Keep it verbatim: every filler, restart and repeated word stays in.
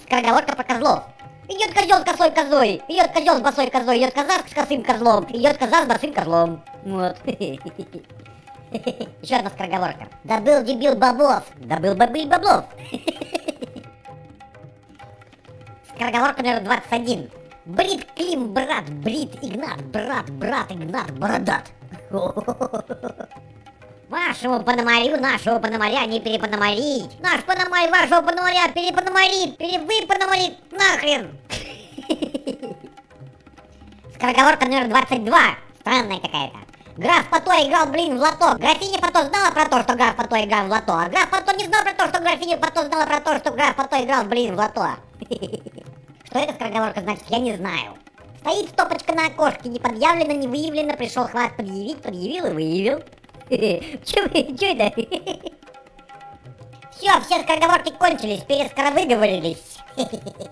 Скороговорка про козлов. Идет козел с косой козой, идет козел с босой козой, идет коза с косым козлом, идет коза с босым козлом. Вот. Еще одна скороговорка. Да был дебил баблов, да был бабыль баблов. Скороговорка номер двадцать один. Брит Клим, брат, Брит Игнат, брат, брат Игнат, бородат. Вашему пономарю нашего пономаря не перепономарить. Наш пономарь вашего пономаря перепономарит, перевы пономарит нахрен. Скороговорка номер двадцать два. Странная какая-то. Граф Пато играл, блин, в лото. Графиня Пато знала про то, что граф Пато играл в лото. А граф Пато не знал про то, что графиня Пато знала про то, что граф Пато играл, блин, в лото. Что эта скороговорка значит, я не знаю. Стоит стопочка на окошке, не подъявлено, не выявлено, пришел хват предъявить, предъявил и выявил. Че вы, че это? Все, все скороговорки кончились, перескоровыговорились.